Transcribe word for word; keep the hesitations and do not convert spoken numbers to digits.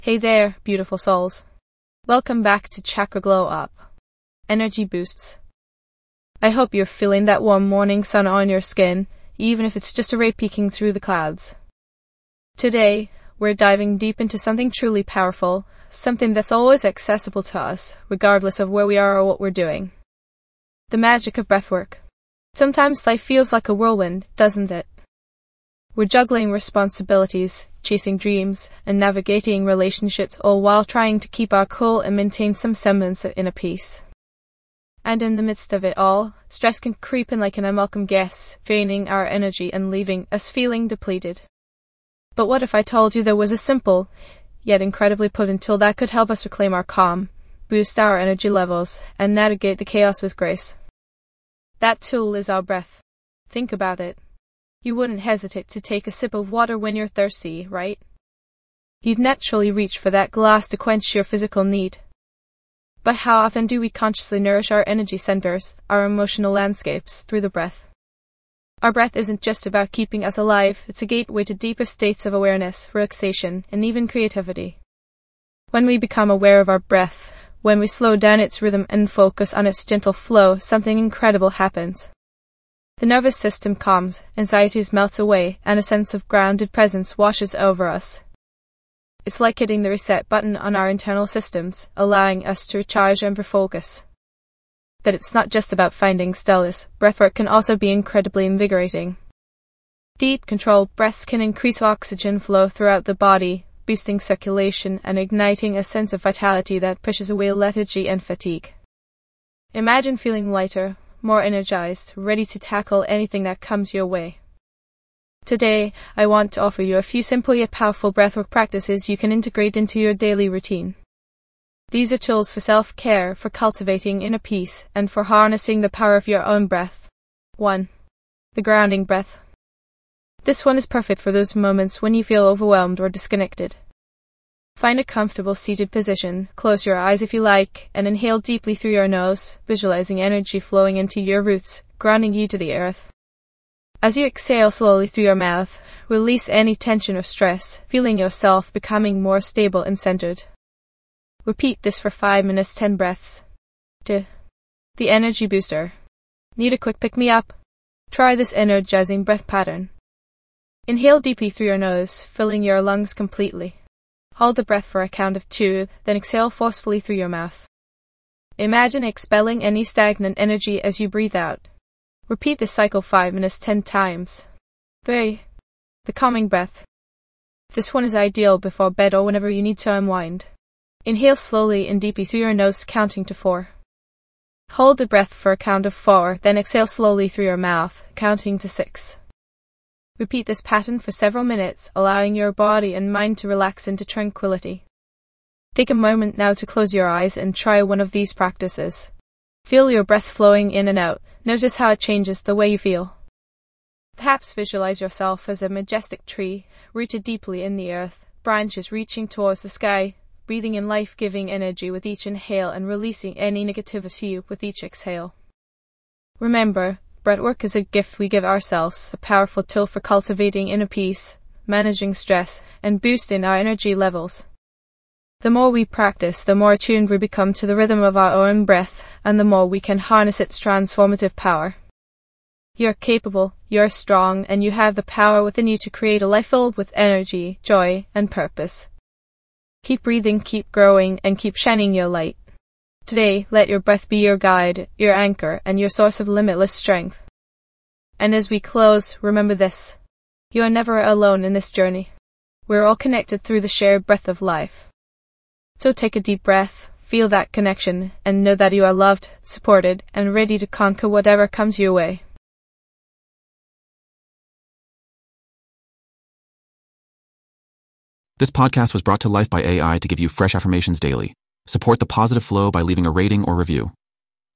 Hey there, beautiful souls. Welcome back to Chakra Glow Up. Energy boosts. I hope you're feeling that warm morning sun on your skin, even if it's just a ray peeking through the clouds. Today, we're diving deep into something truly powerful, something that's always accessible to us, regardless of where we are or what we're doing. The magic of breathwork. Sometimes life feels like a whirlwind, doesn't it? We're juggling responsibilities, chasing dreams, and navigating relationships, all while trying to keep our cool and maintain some semblance of inner peace. And in the midst of it all, stress can creep in like an unwelcome guest, draining our energy and leaving us feeling depleted. But what if I told you there was a simple, yet incredibly potent tool that could help us reclaim our calm, boost our energy levels, and navigate the chaos with grace? That tool is our breath. Think about it. You wouldn't hesitate to take a sip of water when you're thirsty, right? You'd naturally reach for that glass to quench your physical need. But how often do we consciously nourish our energy centers, our emotional landscapes, through the breath? Our breath isn't just about keeping us alive, it's a gateway to deeper states of awareness, relaxation, and even creativity. When we become aware of our breath, when we slow down its rhythm and focus on its gentle flow, something incredible happens. The nervous system calms, anxieties melt away, and a sense of grounded presence washes over us. It's like hitting the reset button on our internal systems, allowing us to recharge and refocus. But it's not just about finding stillness. Breathwork can also be incredibly invigorating. Deep, controlled breaths can increase oxygen flow throughout the body, boosting circulation and igniting a sense of vitality that pushes away lethargy and fatigue. Imagine feeling lighter, more energized, ready to tackle anything that comes your way. Today, I want to offer you a few simple yet powerful breathwork practices you can integrate into your daily routine. These are tools for self-care, for cultivating inner peace, and for harnessing the power of your own breath. one. The grounding breath. This one is perfect for those moments when you feel overwhelmed or disconnected. Find a comfortable seated position, close your eyes if you like, and inhale deeply through your nose, visualizing energy flowing into your roots, grounding you to the earth. As you exhale slowly through your mouth, release any tension or stress, feeling yourself becoming more stable and centered. Repeat this for five minutes, ten breaths. two. The energy booster. Need a quick pick-me-up? Try this energizing breath pattern. Inhale deeply through your nose, filling your lungs completely. Hold the breath for a count of two, then exhale forcefully through your mouth. Imagine expelling any stagnant energy as you breathe out. Repeat this cycle five minutes ten times. three. The calming breath. This one is ideal before bed or whenever you need to unwind. Inhale slowly and deeply through your nose, counting to four. Hold the breath for a count of four, then exhale slowly through your mouth, counting to six. Repeat this pattern for several minutes, allowing your body and mind to relax into tranquility. Take a moment now to close your eyes and try one of these practices. Feel your breath flowing in and out. Notice how it changes the way you feel. Perhaps visualize yourself as a majestic tree, rooted deeply in the earth, branches reaching towards the sky, breathing in life-giving energy with each inhale and releasing any negativity with each exhale. Remember, breathwork is a gift we give ourselves, a powerful tool for cultivating inner peace, managing stress, and boosting our energy levels. The more we practice, the more attuned we become to the rhythm of our own breath, and the more we can harness its transformative power. You're capable, you're strong, and you have the power within you to create a life filled with energy, joy, and purpose. Keep breathing, keep growing, and keep shining your light. Today, let your breath be your guide, your anchor, and your source of limitless strength. And as we close, remember this. You are never alone in this journey. We're all connected through the shared breath of life. So take a deep breath, feel that connection, and know that you are loved, supported, and ready to conquer whatever comes your way. This podcast was brought to life by A I to give you fresh affirmations daily. Support the positive flow by leaving a rating or review.